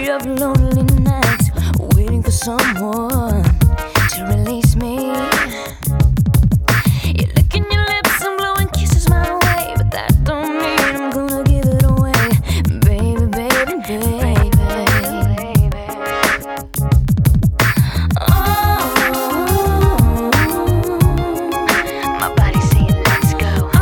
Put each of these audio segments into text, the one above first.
of lonely nights, waiting for someone to release me. You're licking your lips and blowing kisses my way, but that don't mean I'm gonna give it away, baby, baby, baby. Oh, my body's saying let's go,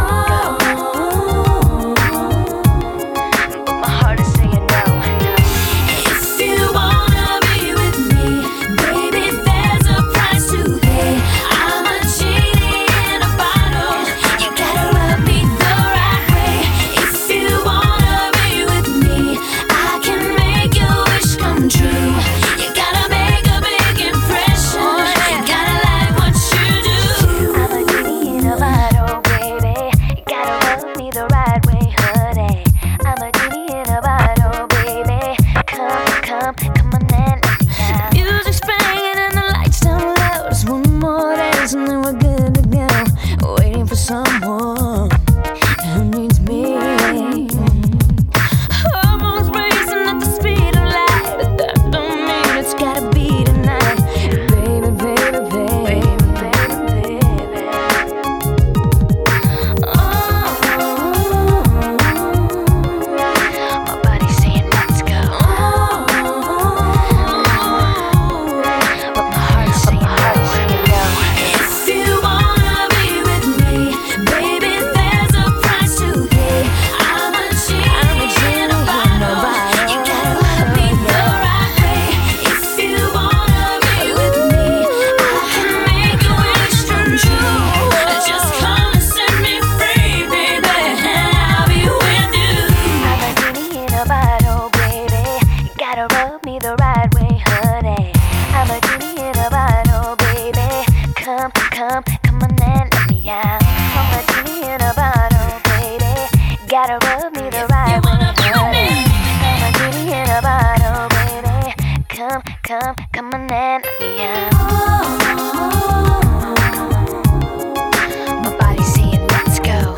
but my heart is saying no. If you wanna be with me, baby, there's a price to pay. I'm a genie in a bottle, you gotta rub me the right way. If you wanna be with me, I can make your wish come true. You gotta make a big impression, you gotta like what you do. I'm a genie in a bottle, baby, you gotta rub me the right way, honey. I'm a genie in a bottle, baby, come on and let me out. Music's playing and the lights down low. Just one more dance and then we're good to go. Waiting for someone who needs me. Hormones racing at the speed of light, but that don't mean it's gotta be tonight, baby, baby, baby, baby, baby. Oh, my body's saying let's go, but my heart's saying no. If you wanna be with me, baby, there's a price to pay. I'm a genie in a bottle, you gotta love me the right way. If you wanna be with me, I can make your wish come true. Just come and set me free, baby, and I'll be with you. I'm a genie in a bottle, baby, you gotta rub me the right way, honey. I'm a genie in a bottle, baby, come on and let me out. I'm a genie in a bottle, baby, gotta rub me the right way, honey. I'm a genie in a bottle, baby, come on and let me out. My body's saying let's go,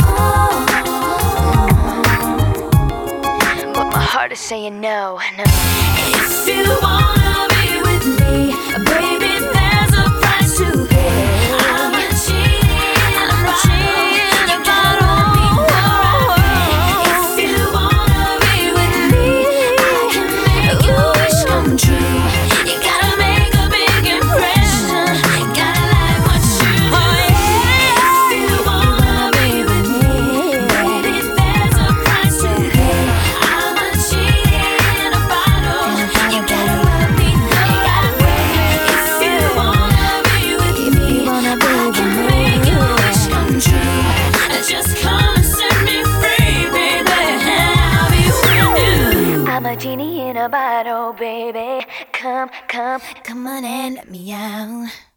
but my heart is saying no, no. If you wanna be with me, baby, there's a price to pay. I'm a genie in a bottle, you gotta love me the right way. If you wanna be with me, I can make your wish come true. You gotta make a big impression, you gotta like what you do. If you wanna be with me, baby, there's a price to pay. I'm a genie in a bottle, you gotta love me the right way. If you wanna be with me, I can make your wish come true. Just come and set me free, baby, and I'll be with you. I'm a genie in a bottle, baby, come on and let me out.